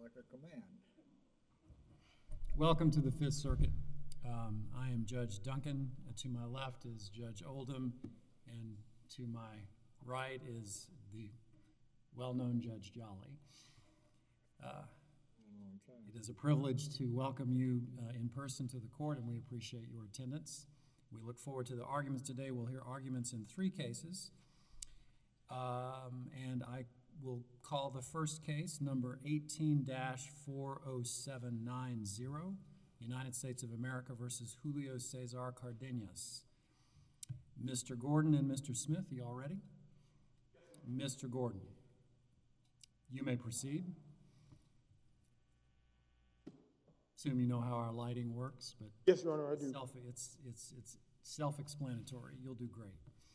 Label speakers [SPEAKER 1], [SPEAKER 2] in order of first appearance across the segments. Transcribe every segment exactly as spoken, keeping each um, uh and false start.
[SPEAKER 1] like a command.
[SPEAKER 2] Welcome to the Fifth Circuit. Um, I am Judge Duncan. Uh, to my left is Judge Oldham, and to my right is the well-known Judge Jolly. Uh, it is a privilege to welcome you uh, in person to the court, and we appreciate your attendance. We look forward to the arguments today. We'll hear arguments in three cases, um, and I will call the first case, number eighteen dash four oh seven nine zero, United States of America versus Julio Cesar Cardenas. Mister Gordon and Mister Smith, are you all ready? Yes. Mister Gordon, you may proceed. Assume you know how our lighting works, but
[SPEAKER 3] yes, Your Honor, I do.
[SPEAKER 2] Self, it's it's it's self-explanatory. You'll do great.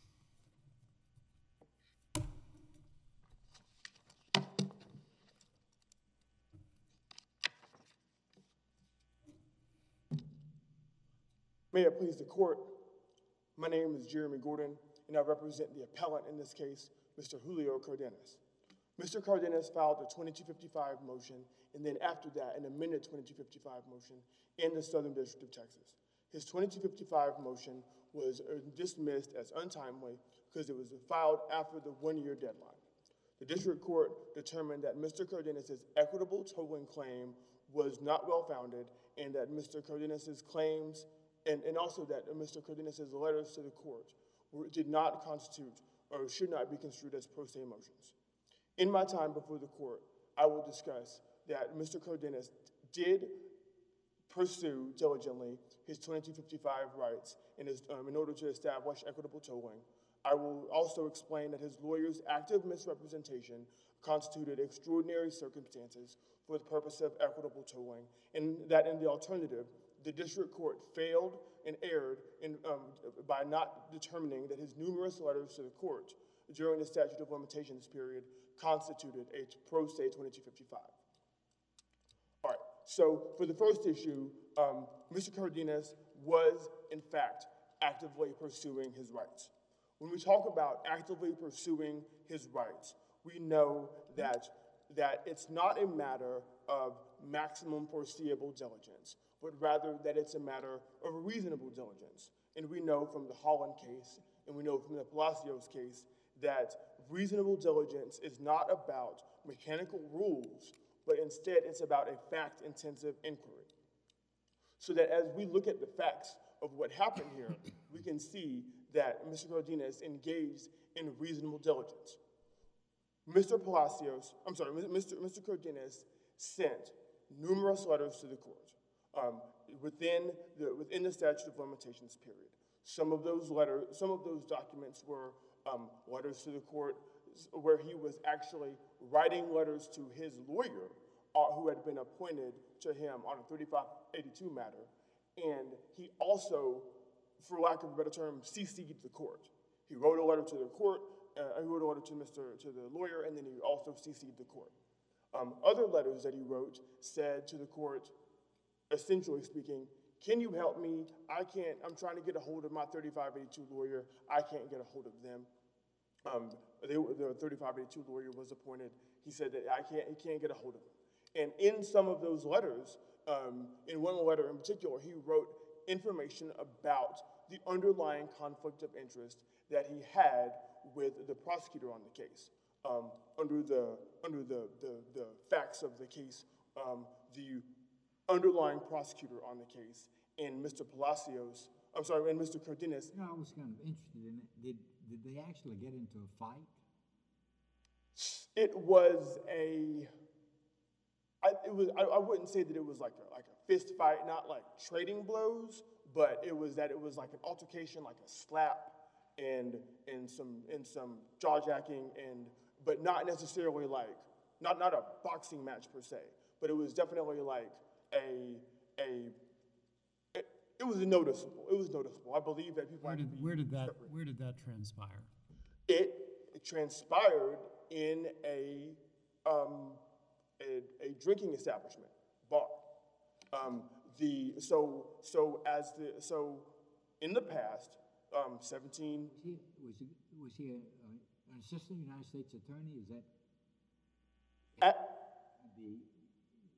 [SPEAKER 3] May it please the court, my name is Jeremy Gordon, and I represent the appellant in this case, Mister Julio Cardenas. Mister Cardenas filed a twenty-two fifty-five motion, and then after that, an amended twenty-two fifty-five motion in the Southern District of Texas. His twenty-two fifty-five motion was dismissed as untimely because it was filed after the one-year deadline. The district court determined that Mister Cardenas' equitable tolling claim was not well-founded, and that Mister Cardenas' claims And, and also that Mister Cardenas' letters to the court were, did not constitute or should not be construed as pro se motions. In my time before the court, I will discuss that Mister Cardenas did pursue diligently his twenty-two fifty-five rights in, his, um, in order to establish equitable tolling. I will also explain that his lawyer's active misrepresentation constituted extraordinary circumstances for the purpose of equitable tolling, and that in the alternative, the district court failed and erred in, um, by not determining that his numerous letters to the court during the statute of limitations period constituted a pro se twenty-two fifty-five. All right, so for the first issue, um, Mister Cardenas was, in fact, actively pursuing his rights. When we talk about actively pursuing his rights, we know that, that it's not a matter of maximum foreseeable diligence, but rather that it's a matter of reasonable diligence. And we know from the Holland case, and we know from the Palacios case, that reasonable diligence is not about mechanical rules, but instead it's about a fact-intensive inquiry. So that as we look at the facts of what happened here, we can see that Mister Cardenas engaged in reasonable diligence. Mister Palacios, I'm sorry, Mister Mister Cardenas sent numerous letters to the court. Um, within the within the statute of limitations period. Some of those letters, some of those documents were um, letters to the court where he was actually writing letters to his lawyer, uh, who had been appointed to him on a thirty-five eighty-two matter, and he also, for lack of a better term, C C'd the court. He wrote a letter to the court. Uh, he wrote a letter to Mister to the lawyer, and then he also C C'd the court. Um, other letters that he wrote said to the court, essentially speaking, can you help me? I can't, I'm trying to get a hold of my thirty-five eighty-two lawyer. I can't get a hold of them. Um, they, the thirty-five eighty-two lawyer was appointed. He said that I can't, he can't get a hold of them. And in some of those letters, um, in one letter in particular, he wrote information about the underlying conflict of interest that he had with the prosecutor on the case. Um, under the, under the, the, the facts of the case, um, the underlying prosecutor on the case, and Mister Palacios, I'm sorry, and Mister Cardenas.
[SPEAKER 1] You know, I was kind of interested in it. Did, did they actually get into a fight?
[SPEAKER 3] It was a, I, it was, I, I wouldn't say that it was like a, like a fist fight, not like trading blows, but it was that it was like an altercation, like a slap, and, and some, and some jaw-jacking, and, but not necessarily like, not, not a boxing match per se, but it was definitely like, A, a, it, it was noticeable. It was noticeable. I believe that people.
[SPEAKER 2] Where did where did that separate. where did that transpire?
[SPEAKER 3] It, it transpired in a, um, a a drinking establishment, bar. Um, the so so as the so in the past, um, seventeen.
[SPEAKER 1] Was he was he, was he a, a, an assistant United States attorney? Is that
[SPEAKER 3] at,
[SPEAKER 1] the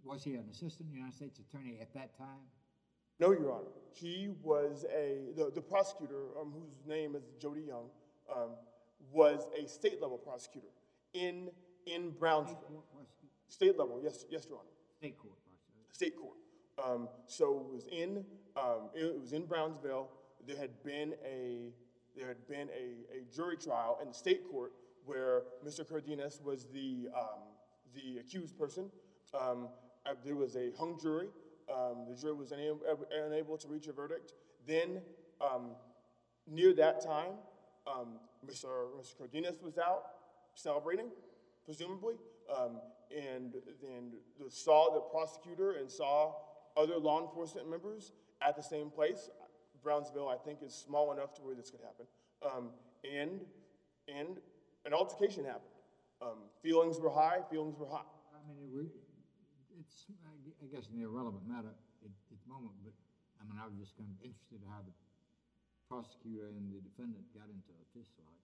[SPEAKER 1] Was he an assistant United States attorney at that time?
[SPEAKER 3] No, Your Honor. He was a, the, the prosecutor, um, whose name is Jody Young, um, was a state-level prosecutor in, in Brownsville.
[SPEAKER 1] State court prosecutor?
[SPEAKER 3] State level, yes, yes, Your Honor.
[SPEAKER 1] State court prosecutor.
[SPEAKER 3] State court. Um, so it was in, um, it was in Brownsville. There had been a, there had been a, a jury trial in the state court where Mister Cardenas was the, um, the accused person. Um, uh, there was a hung jury. Um, the jury was unable, unable to reach a verdict. Then, um, near that time, um, Mister Mister Cardenas was out celebrating, presumably, um, and then the, saw the prosecutor and saw other law enforcement members at the same place. Brownsville, I think, is small enough to where this could happen. Um, and, and an altercation happened. Um, feelings were high, feelings were hot.
[SPEAKER 1] I mean, it, re- it's, I gu- I guess, an irrelevant matter at, at the moment, but, I mean, I was just kind of interested in how the prosecutor and the defendant got into a fist fight.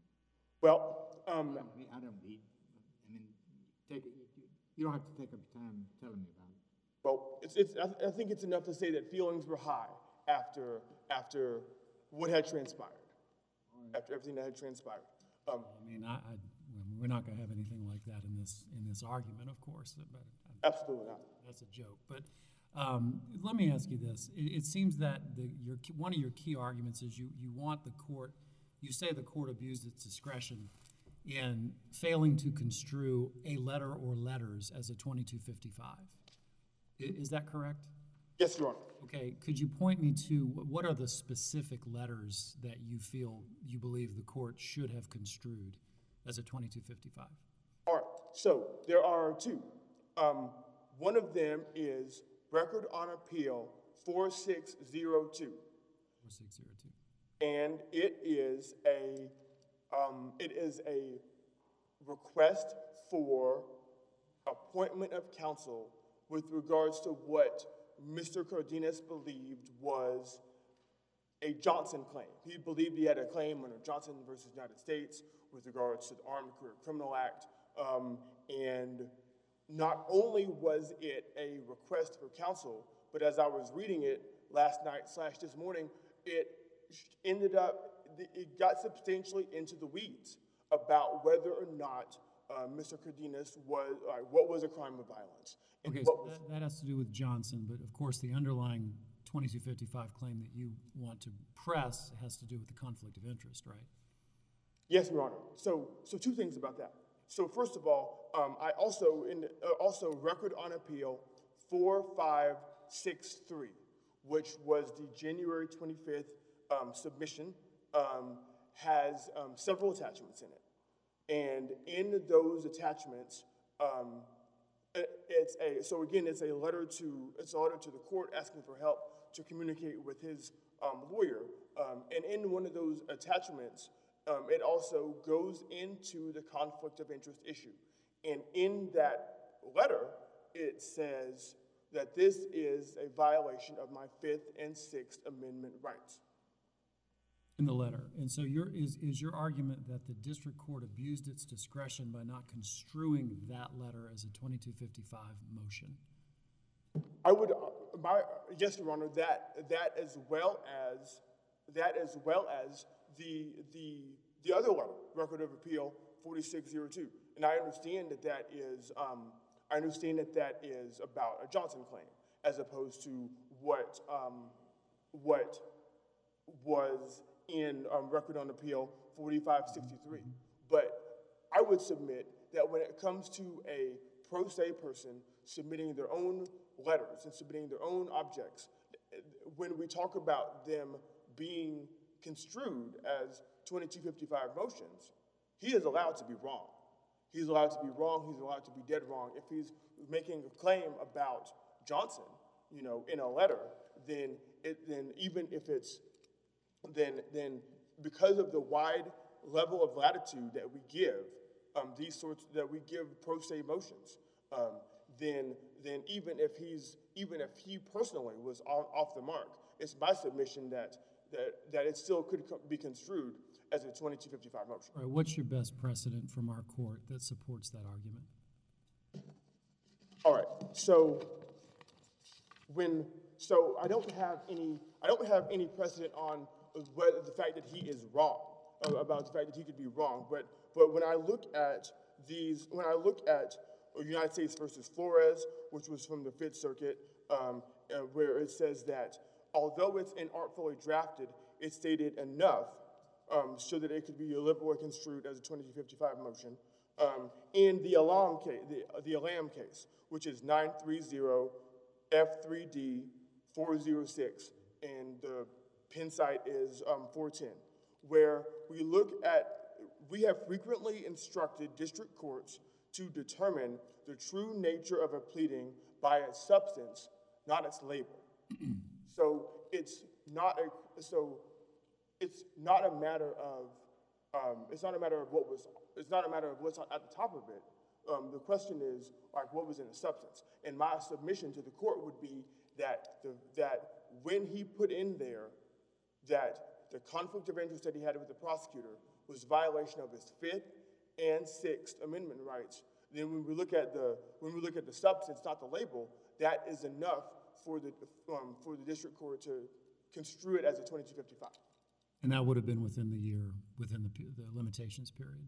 [SPEAKER 3] Well,
[SPEAKER 1] I
[SPEAKER 3] um,
[SPEAKER 1] don't need, I don't need, I mean, take it, you, you don't have to take up your time telling me about it.
[SPEAKER 3] well, it's, it's, I, I think it's enough to say that feelings were high after, after what had transpired, after everything that had transpired. Um,
[SPEAKER 2] I mean, I, I, we're not going to have anything like that in this in this argument, of course. But
[SPEAKER 3] absolutely not.
[SPEAKER 2] that's a joke. But um, let me ask you this: it, it seems that the, your one of your key arguments is you you want the court. You say the court abused its discretion in failing to construe a letter or letters as a twenty-two fifty-five. Is that correct?
[SPEAKER 3] Yes, Your Honor.
[SPEAKER 2] Okay, could you point me to what are the specific letters that you feel you believe the court should have construed as a twenty-two fifty-five?
[SPEAKER 3] All right, so there are two. Um, one of them is Record on Appeal four six zero two.
[SPEAKER 2] four six zero two.
[SPEAKER 3] And it is a, um, it is a request for appointment of counsel with regards to what Mister Cardenas believed was a Johnson claim. He believed he had a claim under Johnson versus United States with regards to the Armed Career Criminal Act. Um, and not only was it a request for counsel, but as I was reading it last night slash this morning, it ended up, it got substantially into the weeds about whether or not uh, Mister Cardenas was, uh, what was a crime of violence. And
[SPEAKER 2] Okay,
[SPEAKER 3] what
[SPEAKER 2] so
[SPEAKER 3] was,
[SPEAKER 2] that, that has to do with Johnson, but of course the underlying twenty-two fifty-five claim that you want to press has to do with the conflict of interest, right?
[SPEAKER 3] yes, Your Honor. So, so two things about that. So first of all, um, I also, in the, uh, also Record on Appeal four five six three, which was the January twenty-fifth um, submission, um, has um, several attachments in it. And in those attachments, um, it- it's a, so again, it's a letter to, it's a letter to the court asking for help to communicate with his um, lawyer. Um, and in one of those attachments, um, it also goes into the conflict of interest issue. And in that letter, it says that this is a violation of my Fifth and Sixth Amendment rights.
[SPEAKER 2] In the letter. And so your, is, is your argument that the district court abused its discretion by not construing that letter as a twenty-two fifty-five motion?
[SPEAKER 3] I would, uh, my, yes, Your Honor, that, that as well as, that as well as the, the, the other letter, Record of Appeal forty-six oh two. And I understand that that is, um, I understand that that is about a Johnson claim, as opposed to what, um, what was in um, Record on Appeal forty-five sixty-three. But I would submit that when it comes to a pro se person submitting their own letters and submitting their own objects, when we talk about them being construed as twenty-two fifty-five motions, he is allowed to be wrong. He's allowed to be wrong, he's allowed to be dead wrong. If he's making a claim about Johnson, you know, in a letter, then it, then even if it's, then, then because of the wide level of latitude that we give um, these sorts, that we give pro se motions, um, then, then even if he's, even if he personally was on, off the mark, it's my submission that, that, that it still could co- be construed as a twenty-two fifty-five motion.
[SPEAKER 2] All right, what's your best precedent from our court that supports that argument?
[SPEAKER 3] All right. so when, so I don't have any, I don't have any precedent on whether the fact that he is wrong, uh, about the fact that he could be wrong. But, but when I look at these, when I look at United States versus Flores, which was from the Fifth Circuit, um, uh, where it says that although it's inartfully drafted, it stated enough um, so that it could be liberally construed as a twenty-two fifty-five motion. Um, in the Alam case, the, the Alam case, which is nine three zero F three D four oh six, and the pin site is um, four ten, where we look at, we have frequently instructed district courts to determine the true nature of a pleading by its substance, not its label. So it's not a, so it's not a matter of, um, it's not a matter of what was, it's not a matter of what's at the top of it. Um, the question is, like, what was in the substance? And my submission to the court would be that the, that when he put in there that the conflict of interest that he had with the prosecutor was violation of his Fifth and Sixth Amendment rights, then when we look at the when we look at the substance, not the label, that is enough for the um, for the district court to construe it as a twenty-two fifty-five.
[SPEAKER 2] And that would have been within the year, within the, the limitations period?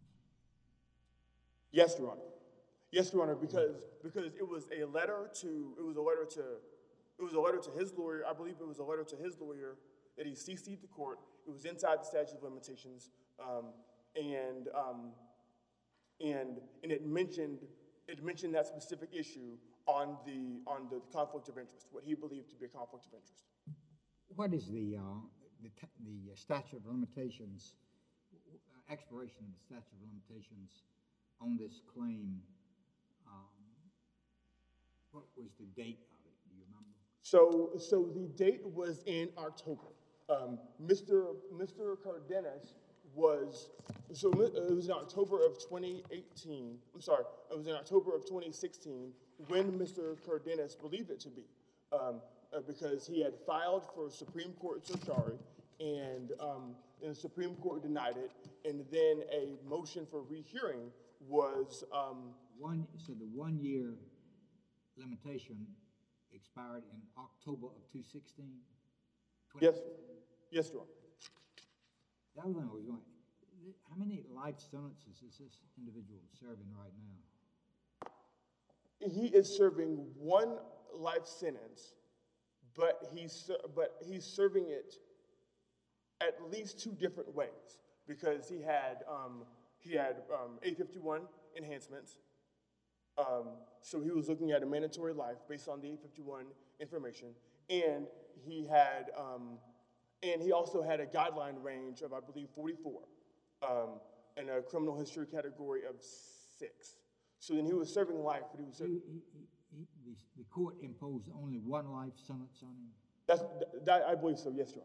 [SPEAKER 3] Yes, Your Honor. Yes, Your Honor, because because it was a letter to it was a letter to it was a letter to his lawyer. I believe it was a letter to his lawyer that he C C'd the court. It was inside the statute of limitations, um, and um, and and it mentioned it mentioned that specific issue on the on the conflict of interest, what he believed to be a conflict of interest.
[SPEAKER 1] What is the, uh, the, t the statute of limitations, uh, expiration of the statute of limitations on this claim? Um, what was the date of it? Do you remember?
[SPEAKER 3] So, so the date was in October. Um, Mister Mister Cardenas was, so it was in October of twenty eighteen. I'm sorry, it was in October of twenty sixteen when Mister Cardenas believed it to be, um, uh, because he had filed for Supreme Court certiorari, and, um, and the Supreme Court denied it, and then a motion for rehearing was um,
[SPEAKER 1] one. So the one-year limitation expired in October of two sixteen.
[SPEAKER 3] Yes, yes, Your Honor.
[SPEAKER 1] The other thing I was going, how many life sentences is this individual serving right now?
[SPEAKER 3] He is serving one life sentence, but he's but he's serving it at least two different ways, because he had um, he had um, eight fifty-one enhancements. Um, so he was looking at a mandatory life based on the eight fifty-one information, and he had um, and he also had a guideline range of, I believe, forty-four, um, and a criminal history category of six. So then he was serving life, but he was serving.
[SPEAKER 1] He, he, he, the, the court imposed only one life sentence on him?
[SPEAKER 3] That's, that, I believe so, yes, Your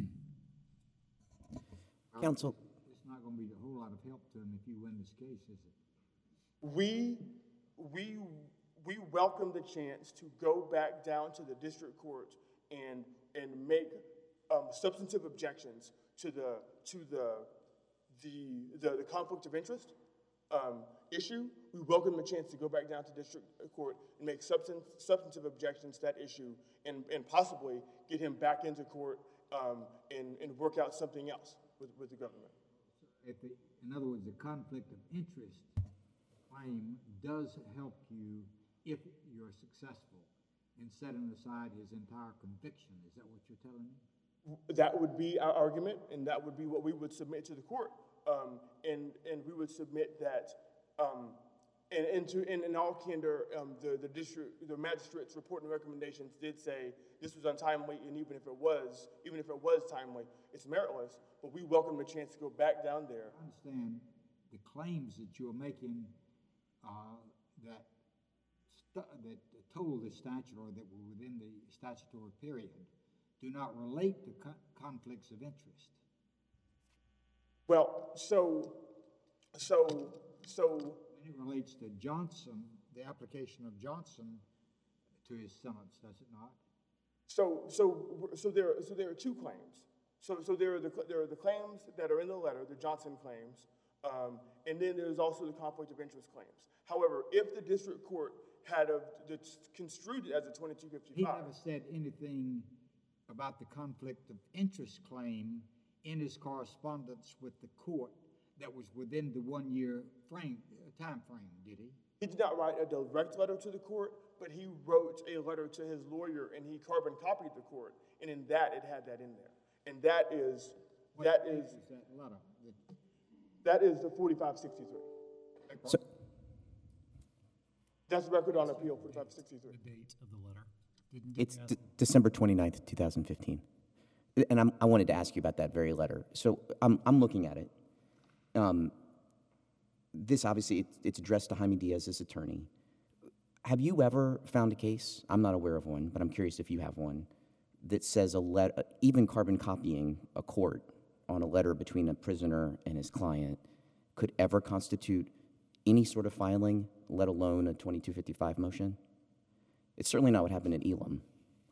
[SPEAKER 3] Honor.
[SPEAKER 4] Counsel.
[SPEAKER 1] It's not going to be a whole lot of help to him if you win this case, is it?
[SPEAKER 3] We, we, we welcome the chance to go back down to the district court and, and make um, substantive objections to the, to the, the, the, the conflict of interest um, issue. We welcome the chance to go back down to district court and make substan substantive objections to that issue, and, and possibly get him back into court um, and, and work out something else with, with the government.
[SPEAKER 1] If the, in other words, the conflict of interest claim does help you if you're successful in setting aside his entire conviction. Is that what you're telling me?
[SPEAKER 3] That would be our argument, and that would be what we would submit to the court. Um, and, and we would submit that, um, and, and, to, and in all candor, um, the, the district, the magistrate's report and recommendations did say this was untimely, and even if it was, even if it was timely, it's meritless, but we welcome the chance to go back down there.
[SPEAKER 1] I understand the claims that you're making uh, that, st that told the statute or that were within the statutory period do not relate to co conflicts of interest.
[SPEAKER 3] Well, so, so, so.
[SPEAKER 1] And it relates to Johnson, the application of Johnson to his sentence, does it not?
[SPEAKER 3] So, so, so there, so there are two claims. So, so there are the there are the claims that are in the letter, the Johnson claims, um, and then there's also the conflict of interest claims. However, if the district court had a, that's construed as a twenty-two
[SPEAKER 1] He
[SPEAKER 3] fifty-five.
[SPEAKER 1] never said anything about the conflict of interest claim in his correspondence with the court that was within the one-year frame, uh, time frame, did he?
[SPEAKER 3] He did not write a direct letter to the court, but he wrote a letter to his lawyer and he carbon copied the court, and in that it had that in there. And that is,
[SPEAKER 1] What
[SPEAKER 3] that
[SPEAKER 1] page
[SPEAKER 3] is,
[SPEAKER 1] that letter? The-
[SPEAKER 3] that is the forty-five sixty-three.
[SPEAKER 4] So,
[SPEAKER 3] That's the record on appeal, forty-five sixty-three.
[SPEAKER 2] The date of the letter. Didn't
[SPEAKER 4] it's
[SPEAKER 2] you ask-
[SPEAKER 4] D- December twenty-ninth, two thousand fifteen. And I'm, I wanted to ask you about that very letter. So I'm, I'm looking at it. Um, this obviously, it's, it's addressed to Jaime Diaz's attorney. Have you ever found a case, I'm not aware of one, but I'm curious if you have one, that says a letter, even carbon copying a court on a letter between a prisoner and his client could ever constitute any sort of filing, let alone a twenty-two fifty-five motion? It's certainly not what happened in Elam.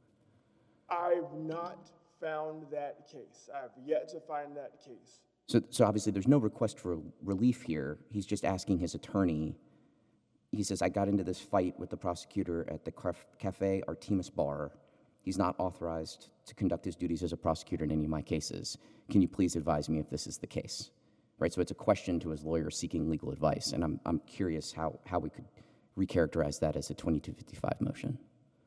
[SPEAKER 3] I've not found that case. I have yet to find that case.
[SPEAKER 4] So, so obviously there's no request for relief here. He's just asking his attorney. He says, I got into this fight with the prosecutor at the Caf- Cafe Artemis bar. He's not authorized to conduct his duties as a prosecutor in any of my cases. Can you please advise me if this is the case? Right, so it's a question to his lawyer seeking legal advice, and I'm, I'm curious how, how we could recharacterize that as a twenty-two fifty-five motion.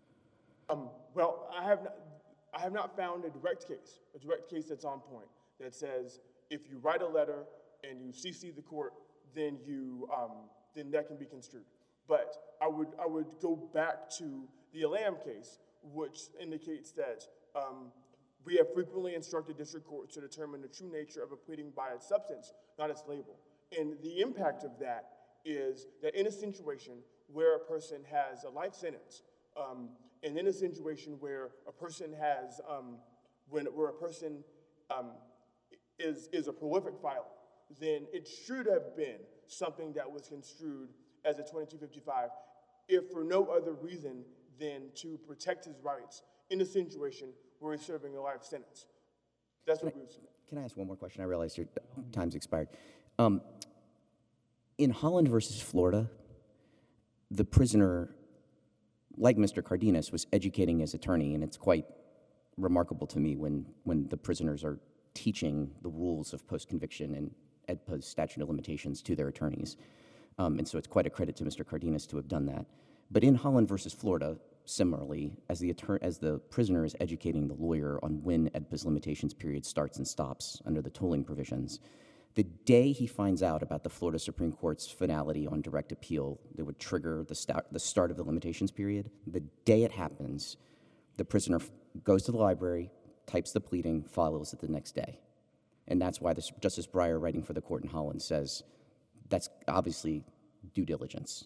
[SPEAKER 3] Um, well, I have not, I have not found a direct case, a direct case that's on point, that says if you write a letter and you C C the court, then you, um, then that can be construed. But I would, I would go back to the Elam case, which indicates that um, we have frequently instructed district courts to determine the true nature of a pleading by its substance, not its label. And the impact of that is that in a situation where a person has a life sentence, um, and in a situation where a person has, um, when where a person um, is is a prolific filer, then it should have been something that was construed as a twenty-two fifty-five, if for no other reason than to protect his rights in a situation where he's serving a life sentence. That's what we would submit.
[SPEAKER 4] Can I ask one more question? I realize your time's expired. Um, in Holland versus Florida, the prisoner, like Mister Cardenas, was educating his attorney, and it's quite remarkable to me when, when the prisoners are teaching the rules of post-conviction and E D P A's statute of limitations to their attorneys. Um, and so it's quite a credit to Mister Cardenas to have done that. But in Holland versus Florida, similarly, as the, attor- as the prisoner is educating the lawyer on when E D P A's limitations period starts and stops under the tolling provisions, the day he finds out about the Florida Supreme Court's finality on direct appeal that would trigger the, start, the start of the limitations period, the day it happens, the prisoner f- goes to the library, types the pleading, follows it the next day. And that's why this, Justice Breyer, writing for the court in Holland, says that's obviously due diligence.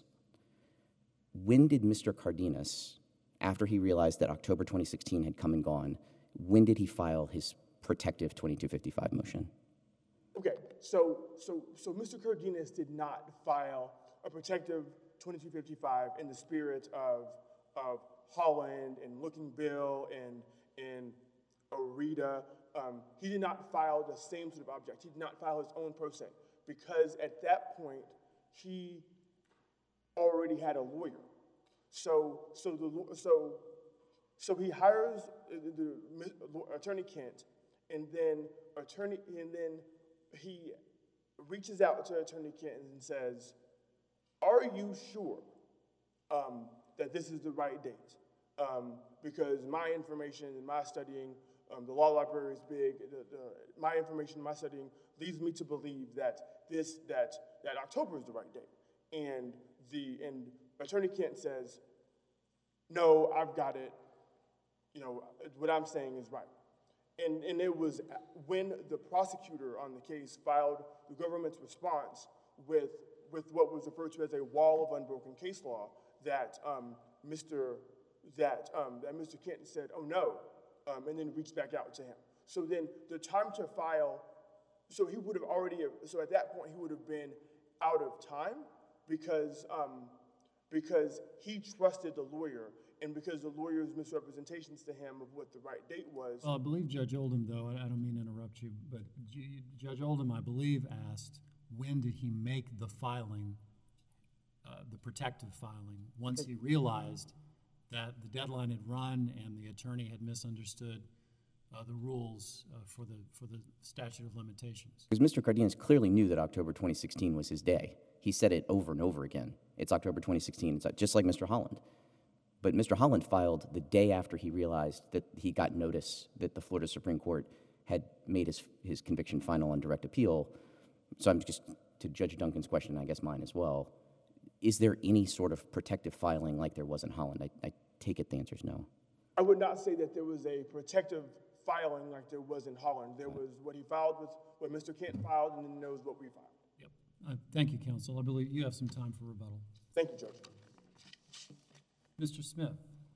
[SPEAKER 4] When did Mister Cardenas, after he realized that October twenty sixteen had come and gone, when did he file his protective twenty-two fifty-five motion?
[SPEAKER 3] Okay, so so so Mister Cardenas did not file a protective twenty-two fifty-five in the spirit of of Holland and Looking Bill and and Arita. Um, he did not file the same sort of object. He did not file his own pro se because at that point he already had a lawyer. So so the so so he hires the, the, the Attorney Kent, and then attorney and then he reaches out to Attorney Kent and says, "Are you sure um, that this is the right date? Um, because my information and my studying, um, the law library is big. The, the, my information, my studying leads me to believe that this that that October is the right date." And the and Attorney Kent says, "No, I've got it. You know, what I'm saying is right." And, and it was when the prosecutor on the case filed the government's response with, with what was referred to as a wall of unbroken case law that um, Mister that um, that Mister Kent said, "Oh no," um, and then reached back out to him. So then the time to file, so he would have already, so at that point he would have been out of time because um, because he trusted the lawyer. And because the lawyer's misrepresentations to him of what the right date was.
[SPEAKER 2] Well, I believe Judge Oldham, though, I I don't mean to interrupt you, but Ju- Judge Oldham, I believe, asked, when did he make the filing uh, the protective filing, once he realized that the deadline had run and the attorney had misunderstood uh, the rules uh, for the for the statute of limitations.
[SPEAKER 4] Because Mister Cardenas clearly knew that October twenty sixteen was his day. He said it over and over again. It's October twenty sixteen. It's just like Mister Holland. But Mister Holland filed the day after he realized that he got notice that the Florida Supreme Court had made his his conviction final on direct appeal. So I'm just, to Judge Duncan's question, I guess mine as well, is there any sort of protective filing like there was in Holland? I, I take it the answer is no.
[SPEAKER 3] I would not say that there was a protective filing like there was in Holland. There was what he filed was what Mister Kent filed, and then there was what we filed.
[SPEAKER 2] Yep. Uh, thank you, counsel. I believe you have some time for rebuttal.
[SPEAKER 3] Thank you, Judge.
[SPEAKER 2] Mister Smith.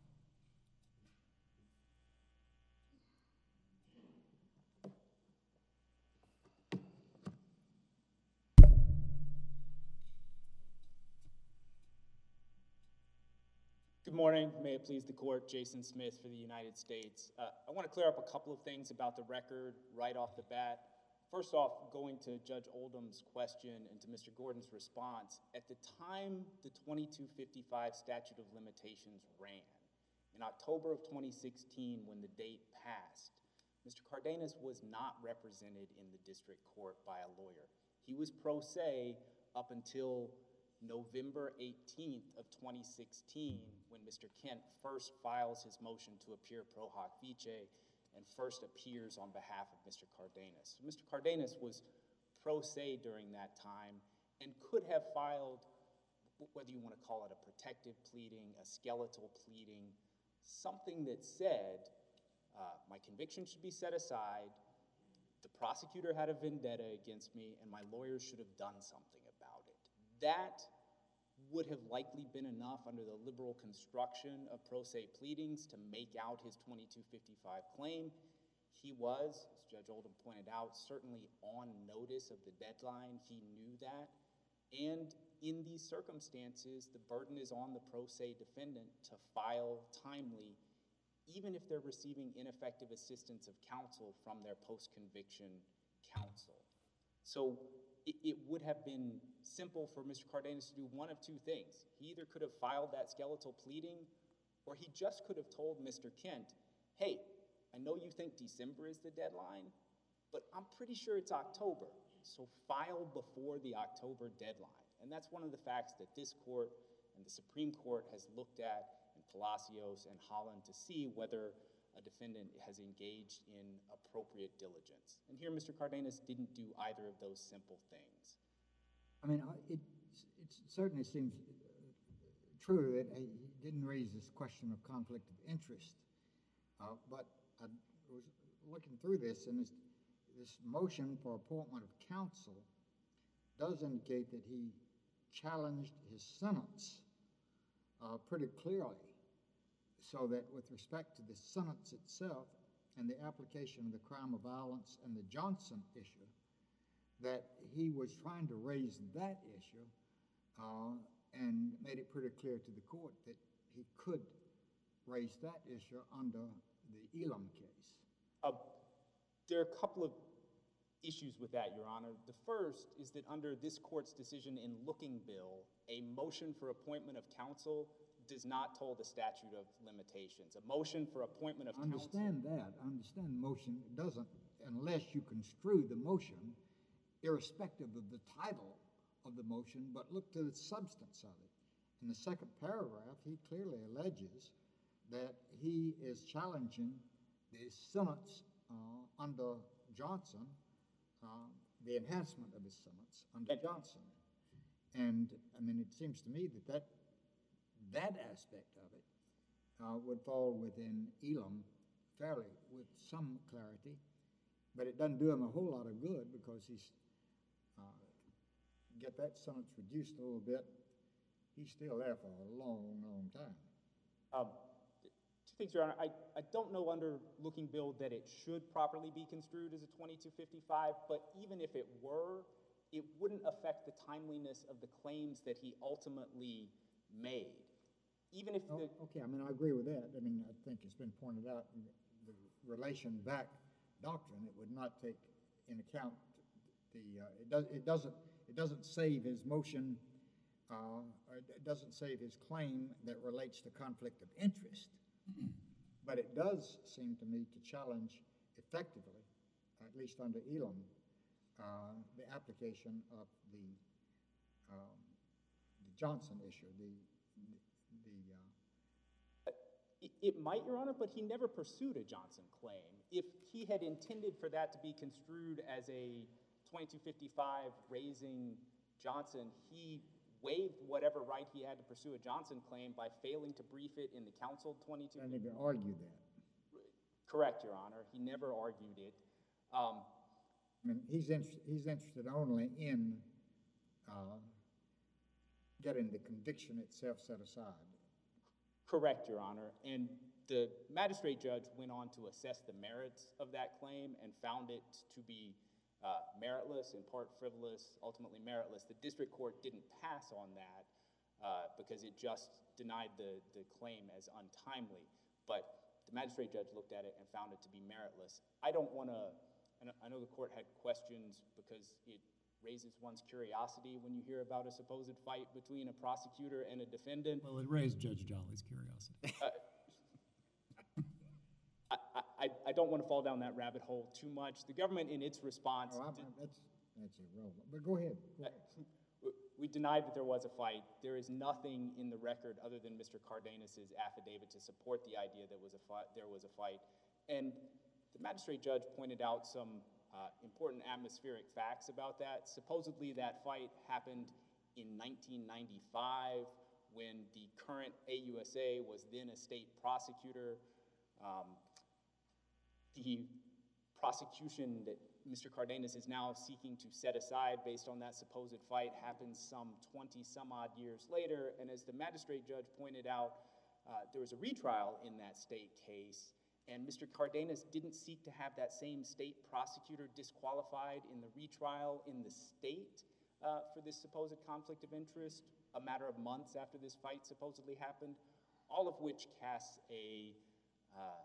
[SPEAKER 5] Good morning. May it please the court, Jason Smith for the United States. Uh, I want to clear up a couple of things about the record right off the bat. First off, going to Judge Oldham's question and to Mister Gordon's response, at the time the twenty-two fifty-five statute of limitations ran, in October of twenty sixteen when the date passed, Mister Cardenas was not represented in the district court by a lawyer. He was pro se up until November eighteenth of twenty sixteen, when Mister Kent first files his motion to appear pro hoc vice and first appears on behalf of Mister Cardenas. So Mister Cardenas was pro se during that time and could have filed, whether you want to call it a protective pleading, a skeletal pleading, something that said, uh, my conviction should be set aside, the prosecutor had a vendetta against me, and my lawyers should have done something about it. That would have likely been enough under the liberal construction of pro se pleadings to make out his twenty-two fifty-five claim. He was, as Judge Oldham pointed out, certainly on notice of the deadline. He knew that. And in these circumstances, the burden is on the pro se defendant to file timely, even if they're receiving ineffective assistance of counsel from their post-conviction counsel. So it, it would have been simple for Mister Cardenas to do one of two things. He either could have filed that skeletal pleading, or he just could have told Mister Kent, hey, I know you think December is the deadline, but I'm pretty sure it's October, so file before the October deadline. And that's one of the facts that this court and the Supreme Court has looked at in Palacios and Holland to see whether a defendant has engaged in appropriate diligence. And here Mister Cardenas didn't do either of those simple things.
[SPEAKER 1] I mean, I- it, it certainly seems true that he didn't raise this question of conflict of interest. Uh, but I was looking through this, and this, this motion for appointment of counsel does indicate that he challenged his sentence uh, pretty clearly, so that with respect to the sentence itself and the application of the crime of violence and the Johnson issue, that he was trying to raise that issue uh, and made it pretty clear to the court that he could raise that issue under the Elam case.
[SPEAKER 5] Uh, there are a couple of issues with that, Your Honor. The first is that under this court's decision in Looking Bill, a motion for appointment of counsel does not toll the statute of limitations. A motion for appointment of
[SPEAKER 1] I understand
[SPEAKER 5] counsel.
[SPEAKER 1] that. I understand the motion doesn't, unless you construe the motion, irrespective of the title of the motion, but look to the substance of it. In the second paragraph, he clearly alleges that he is challenging the sentence uh, under Johnson, uh, the enhancement of his sentence under
[SPEAKER 5] And-
[SPEAKER 1] Johnson. And, I mean, it seems to me that that, that aspect of it uh, would fall within Elam fairly with some clarity, but it doesn't do him a whole lot of good because he's, uh, get that sentence reduced a little bit, he's still there for a long, long time.
[SPEAKER 5] Um, two things, Your Honor. I, I don't know under Looking Bill that it should properly be construed as a twenty-two fifty-five, but even if it were, it wouldn't affect the timeliness of the claims that he ultimately made. Even if
[SPEAKER 1] Oh,
[SPEAKER 5] the,
[SPEAKER 1] okay, I mean, I agree with that. I mean, I think it's been pointed out in the relation back doctrine, it would not take in account the, uh, it does, it doesn't, it doesn't save his motion uh, it doesn't save his claim that relates to conflict of interest, but it does seem to me to challenge effectively, at least under Elam, uh, the application of the, um, the Johnson issue, the, the, uh,
[SPEAKER 5] It, it might, Your Honor, but he never pursued a Johnson claim. If he had intended for that to be construed as a twenty-two fifty-five raising Johnson, he waived whatever right he had to pursue a Johnson claim by failing to brief it in the counsel twenty-two.
[SPEAKER 1] I didn't even argue that.
[SPEAKER 5] Correct, Your Honor. He never argued it. Um,
[SPEAKER 1] I mean, he's interested, he's interested only in, uh, getting the conviction itself set aside.
[SPEAKER 5] Correct, Your Honor. And the magistrate judge went on to assess the merits of that claim and found it to be uh, meritless, in part frivolous, ultimately meritless. The district court didn't pass on that uh, because it just denied the, the claim as untimely. But the magistrate judge looked at it and found it to be meritless. I don't want to, I know the court had questions because it raises one's curiosity when you hear about a supposed fight between a prosecutor and a defendant.
[SPEAKER 2] Well, it raised Judge Jolly's curiosity.
[SPEAKER 5] Uh, I, I, I don't want to fall down that rabbit hole too much. The government, in its response,
[SPEAKER 1] Oh, I'm,
[SPEAKER 5] did-
[SPEAKER 1] that's, that's irrelevant, but go ahead. Go ahead.
[SPEAKER 5] we denied that there was a fight. There is nothing in the record other than Mister Cardenas's affidavit to support the idea that was a fight, there was a fight. And the magistrate judge pointed out some uh, important atmospheric facts about that. Supposedly that fight happened in nineteen ninety-five when the current A U S A was then a state prosecutor. Um, the prosecution that Mister Cardenas is now seeking to set aside based on that supposed fight happens some twenty some odd years later. And as the magistrate judge pointed out, uh, there was a retrial in that state case, and Mister Cardenas didn't seek to have that same state prosecutor disqualified in the retrial in the state uh, for this supposed conflict of interest a matter of months after this fight supposedly happened, all of which casts a uh,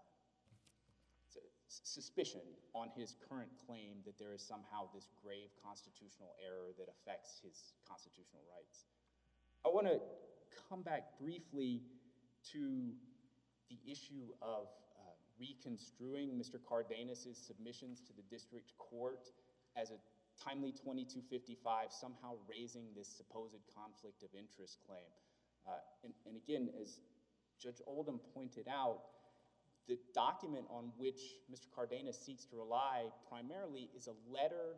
[SPEAKER 5] suspicion on his current claim that there is somehow this grave constitutional error that affects his constitutional rights. I want to come back briefly to the issue of uh, reconstruing Mister Cardenas's submissions to the district court as a timely twenty-two fifty-five, somehow raising this supposed conflict of interest claim. Uh, and, and again, as Judge Oldham pointed out, the document on which Mister Cardenas seeks to rely primarily is a letter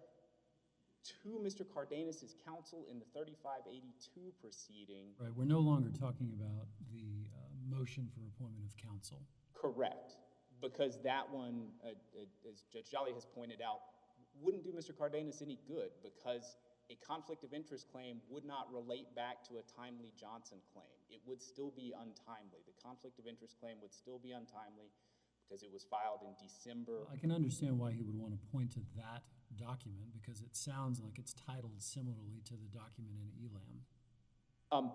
[SPEAKER 5] to Mister Cardenas's counsel in the thirty-five eighty-two proceeding.
[SPEAKER 2] Right, we're no longer talking about the uh, motion for appointment of counsel.
[SPEAKER 5] Correct, because that one, uh, uh, as Judge Jolly has pointed out, wouldn't do Mister Cardenas any good because a conflict of interest claim would not relate back to a timely Johnson claim. It would still be untimely. The conflict of interest claim would still be untimely because it was filed in December.
[SPEAKER 2] I can understand why he would want to point to that document because it sounds like it's titled similarly to the document in Elam.
[SPEAKER 5] Um,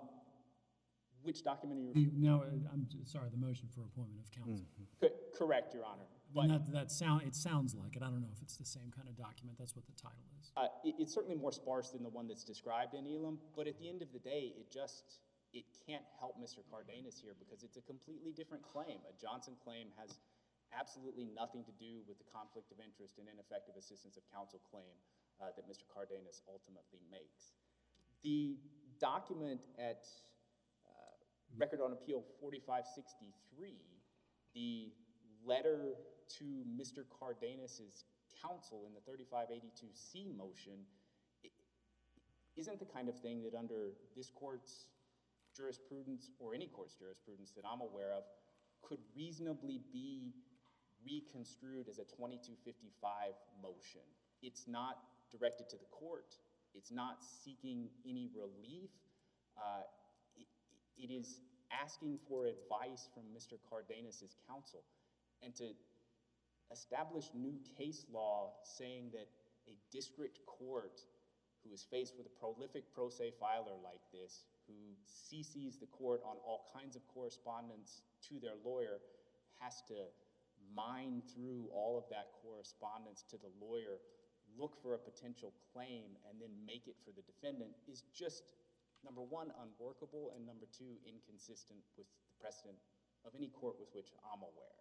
[SPEAKER 5] which document are you
[SPEAKER 2] The,
[SPEAKER 5] referring
[SPEAKER 2] no, uh, I'm j- sorry, the motion for appointment of counsel.
[SPEAKER 5] to? Co- Correct, Your Honor. But
[SPEAKER 2] And that, that sound, it sounds like it. I don't know if it's the same kind of document. That's what the title is.
[SPEAKER 5] uh, it- it's certainly more sparse than the one that's described in Elam, but at the end of the day, it just, it can't help Mister Cardenas here because it's a completely different claim. A Johnson claim has absolutely nothing to do with the conflict of interest and ineffective assistance of counsel claim uh, that Mister Cardenas ultimately makes. The document at uh, Record on Appeal forty-five sixty-three, the letter to Mister Cardenas's counsel in the thirty-five eighty-two C motion, i- isn't the kind of thing that under this court's jurisprudence or any court's jurisprudence that I'm aware of could reasonably be reconstrued as a twenty-two fifty-five motion. It's not directed to the court. It's not seeking any relief. Uh, it, it is asking for advice from Mister Cardenas's counsel and to establish new case law saying that a district court who is faced with a prolific pro se filer like this, who C Cs the court on all kinds of correspondence to their lawyer, has to mine through all of that correspondence to the lawyer, look for a potential claim, and then make it for the defendant is just number one, unworkable, and number two, inconsistent with the precedent of any court with which I'm aware.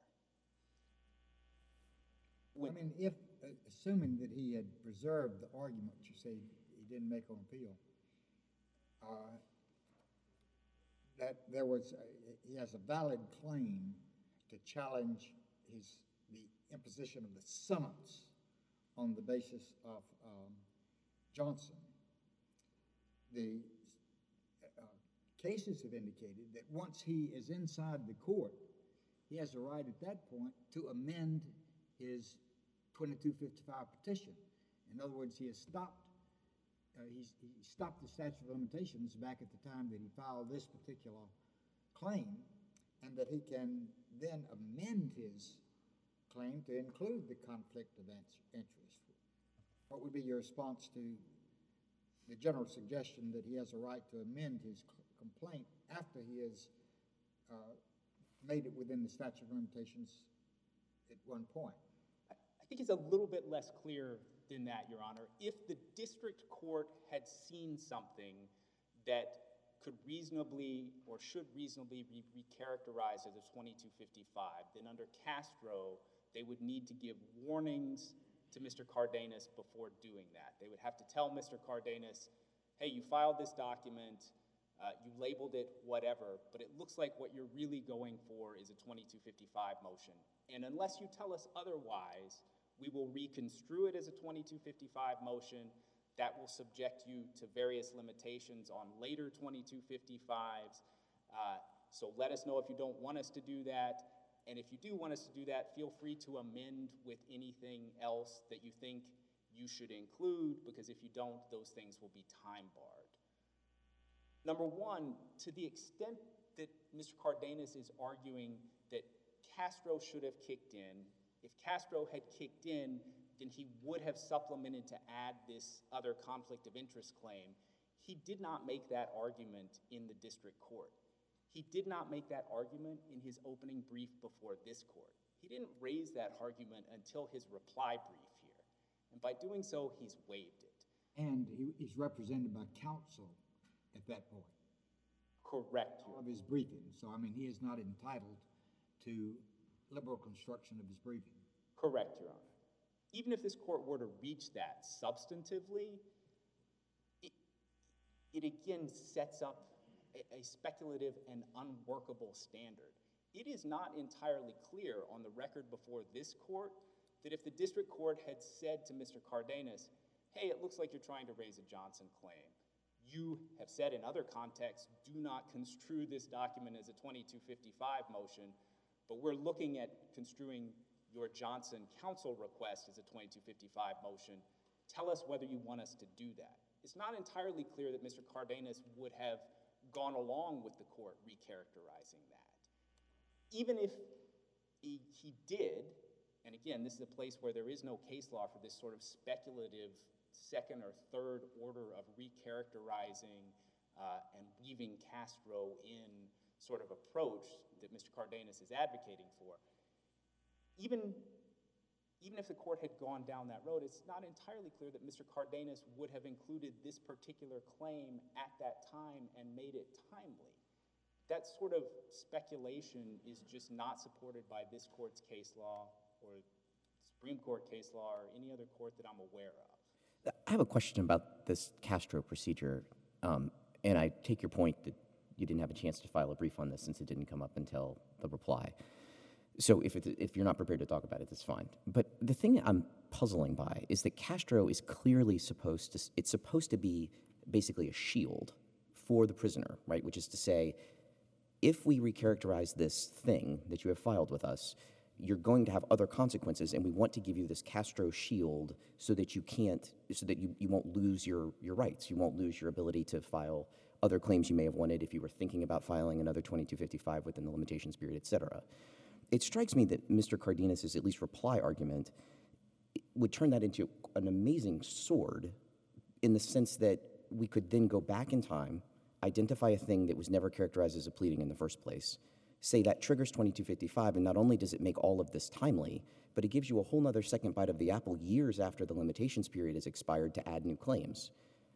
[SPEAKER 1] I
[SPEAKER 5] When-
[SPEAKER 1] mean, if, uh, assuming that he had preserved the argument you say he didn't make on appeal, uh, that there was, a- he has a valid claim to challenge his, the imposition of the sentence on the basis of um, Johnson. The uh, cases have indicated that once he is inside the court, he has a right at that point to amend his twenty-two fifty-five petition. In other words, he has stopped, uh, he's, he stopped the statute of limitations back at the time that he filed this particular claim, and that he can then amend his claim to include the conflict of int- interest. What would be your response to the general suggestion that he has a right to amend his c- complaint after he has uh, made it within the statute of limitations at one point?
[SPEAKER 5] I think it's a little bit less clear than that, Your Honor. If the district court had seen something that could reasonably or should reasonably be recharacterized as a twenty-two fifty-five, then under Castro, they would need to give warnings to Mister Cardenas before doing that. They would have to tell Mister Cardenas, hey, you filed this document, uh, you labeled it whatever, but it looks like what you're really going for is a twenty-two fifty-five motion. And unless you tell us otherwise, we will reconstrue it as a twenty-two fifty-five motion. That will subject you to various limitations on later twenty-two fifty-fives. Uh, so let us know if you don't want us to do that. And if you do want us to do that, feel free to amend with anything else that you think you should include, because if you don't, those things will be time barred. Number one, to the extent that Mister Cardenas is arguing that Castro should have kicked in, if Castro had kicked in, then he would have supplemented to add this other conflict of interest claim. He did not make that argument in the district court. He did not make that argument in his opening brief before this court. He didn't raise that argument until his reply brief here. And by doing so, he's waived it.
[SPEAKER 1] And he, he's represented by counsel at that point
[SPEAKER 5] Correct, Your
[SPEAKER 1] of his briefing. So, I mean, he is not entitled to liberal construction of his briefing.
[SPEAKER 5] Correct, Your Honor. Even if this court were to reach that substantively, it, it again sets up a, a speculative and unworkable standard. It is not entirely clear on the record before this court that if the district court had said to Mister Cardenas, hey, it looks like you're trying to raise a Johnson claim. You have said in other contexts, do not construe this document as a twenty-two fifty-five motion, but we're looking at construing your Johnson counsel request as a twenty-two fifty-five motion. Tell us whether you want us to do that. It's not entirely clear that Mister Cardenas would have gone along with the court recharacterizing that. Even if he, he did, and again, this is a place where there is no case law for this sort of speculative second or third order of recharacterizing uh, and weaving Castro in sort of approach that Mister Cardenas is advocating for. Even, even if the court had gone down that road, it's not entirely clear that Mister Cardenas would have included this particular claim at that time and made it timely. That sort of speculation is just not supported by this court's case law or Supreme Court case law or any other court that I'm aware of.
[SPEAKER 4] I have a question about this Castro procedure, um, and I take your point that you didn't have a chance to file a brief on this since it didn't come up until the reply. So if, it, if you're not prepared to talk about it, that's fine. But the thing I'm puzzling by is that Castro is clearly supposed to, it's supposed to be basically a shield for the prisoner, right? Which is to say, if we recharacterize this thing that you have filed with us, you're going to have other consequences, and we want to give you this Castro shield so that you can't, so that you, you won't lose your, your rights. You won't lose your ability to file other claims you may have wanted if you were thinking about filing another twenty-two fifty-five within the limitations period, et cetera. It strikes me that Mister Cardenas' at least reply argument would turn that into an amazing sword in the sense that we could then go back in time, identify a thing that was never characterized as a pleading in the first place, say that triggers twenty-two fifty-five, and not only does it make all of this timely, but it gives you a whole nother second bite of the apple years after the limitations period has expired to add new claims.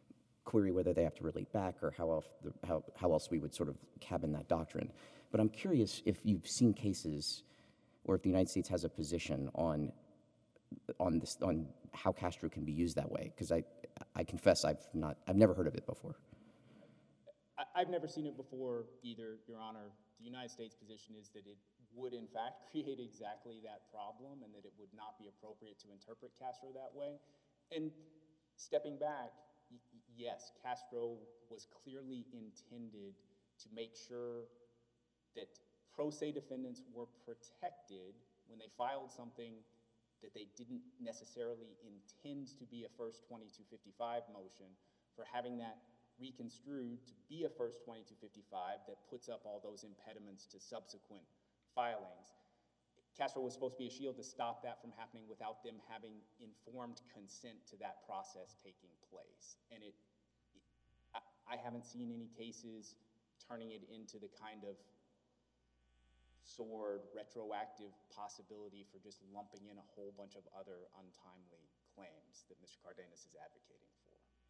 [SPEAKER 4] query whether they have to relate back or how else, how, how else we would sort of cabin that doctrine. But I'm curious if you've seen cases or if the United States has a position on on this on how Castro can be used that way, because I I confess I've not I've never heard of it before.
[SPEAKER 5] I, I've never seen it before either, Your Honor. The United States position is that it would in fact create exactly that problem and that it would not be appropriate to interpret Castro that way. And stepping back, y yes, Castro was clearly intended to make sure that pro se defendants were protected when they filed something that they didn't necessarily intend to be a first twenty-two fifty-five motion, for having that reconstrued to be a first twenty-two fifty-five that puts up all those impediments to subsequent filings. Castro was supposed to be a shield to stop that from happening without them having informed consent to that process taking place. And it, it I, I haven't seen any cases turning it into the kind of sword retroactive possibility for just lumping in a whole bunch of other untimely claims that Mister Cardenas is advocating for.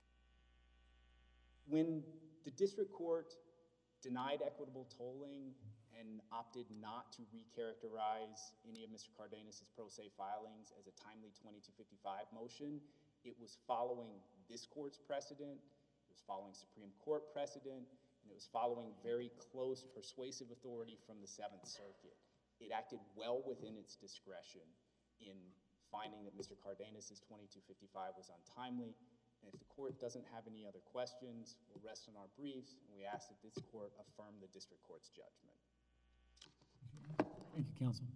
[SPEAKER 5] When the district court denied equitable tolling and opted not to recharacterize any of Mister Cardenas' pro se filings as a timely twenty-two fifty-five motion, it was following this court's precedent, it was following Supreme Court precedent, and it was following very close persuasive authority from the Seventh Circuit. It acted well within its discretion in finding that Mister Cardenas' twenty-two fifty-five was untimely. And if the court doesn't have any other questions, we'll rest on our briefs, and we ask that this court affirm the district court's judgment.
[SPEAKER 2] Thank you, counsel.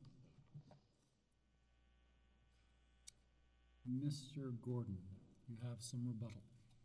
[SPEAKER 2] Mister Gordon, you have some rebuttal.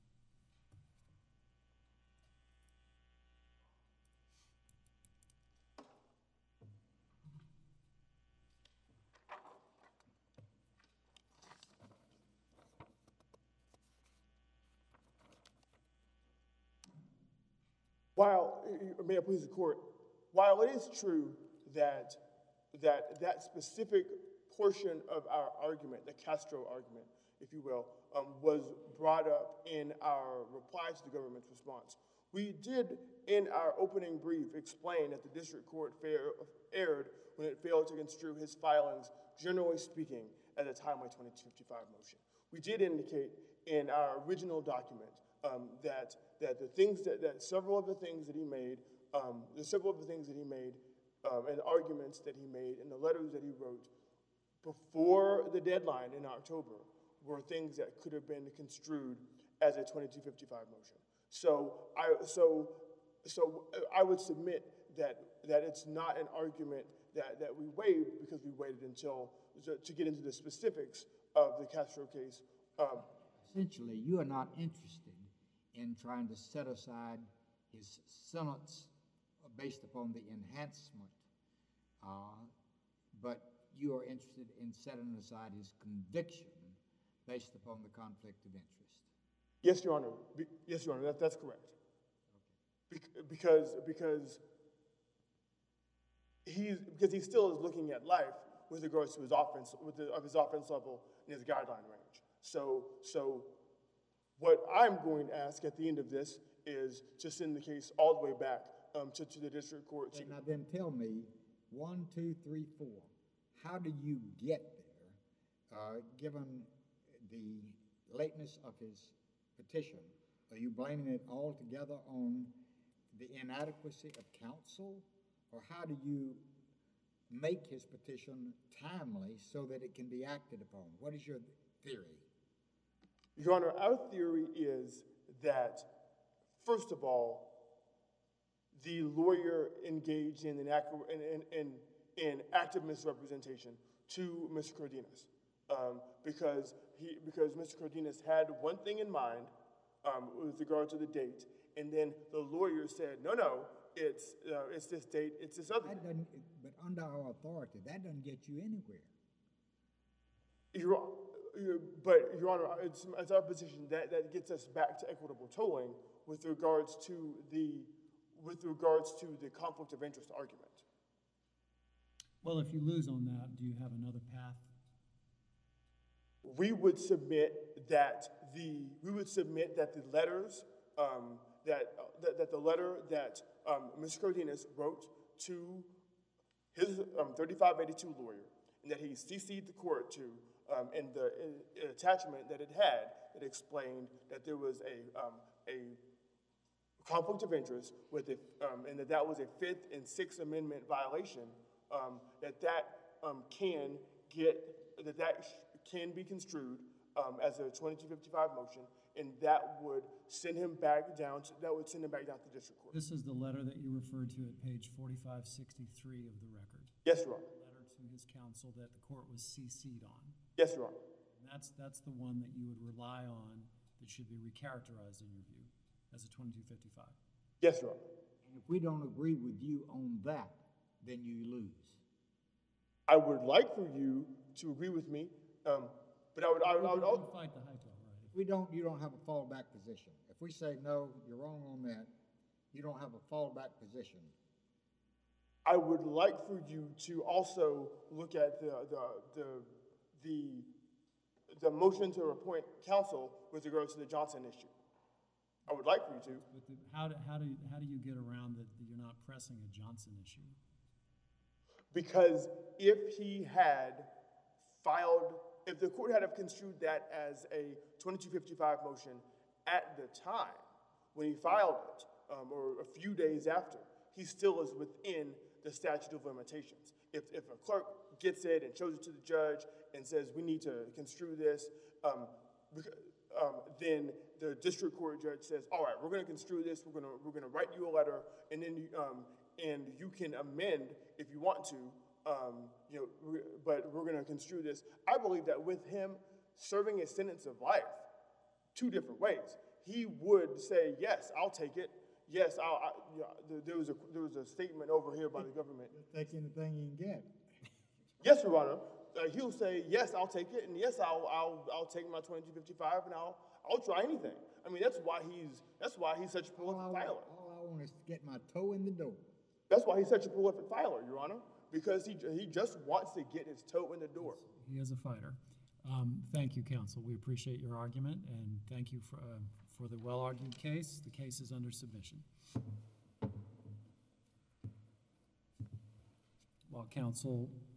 [SPEAKER 3] While, may I please the court, while it is true that that, that specific portion of our argument, the Castro argument, if you will, um, was brought up in our reply to the government's response, we did, in our opening brief, explain that the district court fair, erred when it failed to construe his filings, generally speaking, as a timely twenty-two fifty-five motion. We did indicate in our original document um, that that the things that, that several of the things that he made, um, the several of the things that he made, um, and arguments that he made, and the letters that he wrote before the deadline in October were things that could have been construed as a twenty-two fifty-five motion. So I so so I would submit that that it's not an argument that that we waived because we waited until to, to get into the specifics of the Castro case. Um,
[SPEAKER 1] Essentially, you are not interested in trying to set aside his sentence based upon the enhancement, uh, but you are interested in setting aside his conviction based upon the conflict of interest.
[SPEAKER 3] Yes, Your Honor. Be, yes, Your Honor. That, that's correct. Be, because because he's because he still is looking at life with regards to his offense, with the, of his offense level and his guideline range. So so. What I'm going to ask at the end of this is to send the case all the way back um, to, to the district court.
[SPEAKER 1] Okay, now then tell me, one, two, three, four, how do you get there, uh, given the lateness of his petition? Are you blaming it altogether on the inadequacy of counsel, or how do you make his petition timely so that it can be acted upon? What is your theory?
[SPEAKER 3] Your Honor, our theory is that, first of all, the lawyer engaged in, an act, in, in, in active misrepresentation to Mister Cardenas, um, because, he, because Mister Cardenas had one thing in mind um, with regard to the date, and then the lawyer said, no, no, it's, uh, it's this date, it's this other
[SPEAKER 1] That doesn't, but under our authority, that doesn't get you anywhere.
[SPEAKER 3] Your, but, Your Honor, it's, it's our position that, that gets us back to equitable tolling with regards to the with regards to the conflict of interest argument.
[SPEAKER 2] Well, if you lose on that, do you have another path?
[SPEAKER 3] We would submit that the we would submit that the letters um, that, uh, that, that the letter that um, Mister Cardenas wrote to his um, thirty-five eighty-two lawyer, and that he C C'd the court to, um, and the uh, attachment that it had that explained that there was a, um, a conflict of interest with it, um, and that that was a Fifth and Sixth Amendment violation, um, that that um, can get, that that can be construed um, as a twenty-two fifty-five motion, and that would send him back down, to, that would send him back down to the district court.
[SPEAKER 2] This is the letter that you referred to at page forty-five sixty-three of the record.
[SPEAKER 3] Yes, Your Honor.
[SPEAKER 2] The letter to his counsel that the court was C C'd on.
[SPEAKER 3] Yes, Your Honor.
[SPEAKER 2] And that's, that's the one that you would rely on that should be recharacterized in your view as a twenty-two fifty-five.
[SPEAKER 3] Yes, Your Honor.
[SPEAKER 1] And if we don't agree with you on that, then you lose.
[SPEAKER 3] I would like for you to agree with me, um, but I would, I would, I would, I would
[SPEAKER 2] You fight the high toll, right?
[SPEAKER 1] If we don't, you don't have a fallback position. If we say, no, you're wrong on that, you don't have a fallback position.
[SPEAKER 3] I would like for you to also look at the, the, the, the, the motion to appoint counsel with regards to the Johnson issue. I would like for you to.
[SPEAKER 2] But the, how do, how do, how do you get around that that you're not pressing a Johnson issue?
[SPEAKER 3] Because if he had filed, if the court had have construed that as a twenty-two fifty-five motion at the time when he filed it, um, or a few days after, he still is within the statute of limitations. If, if a clerk gets it and shows it to the judge and says, we need to construe this, um, um, then the district court judge says, all right, we're gonna construe this, we're gonna, we're gonna write you a letter, and then you, um, and you can amend if you want to, um, you know, we, but we're gonna construe this. I believe that with him serving a sentence of life, two different ways, he would say, yes, I'll take it. Yes, I'll, I, you know, there, there was a, there was a statement over here by the government.
[SPEAKER 1] Take anything you can get.
[SPEAKER 3] Yes, Your Honor. Uh, he'll say, yes, I'll take it, and yes, I'll, I'll, I'll take my twenty-two fifty-five, and I'll, I'll try anything. I mean, that's why he's, that's why he's such a
[SPEAKER 1] All
[SPEAKER 3] prolific
[SPEAKER 1] I,
[SPEAKER 3] filer.
[SPEAKER 1] all I want is to get my toe in the door.
[SPEAKER 3] That's why he's such a prolific filer, Your Honor, because he, he just wants to get his toe in the door.
[SPEAKER 2] He is a fighter. Um, thank you, counsel. We appreciate your argument, and thank you for, uh, for the well-argued case. The case is under submission. While counsel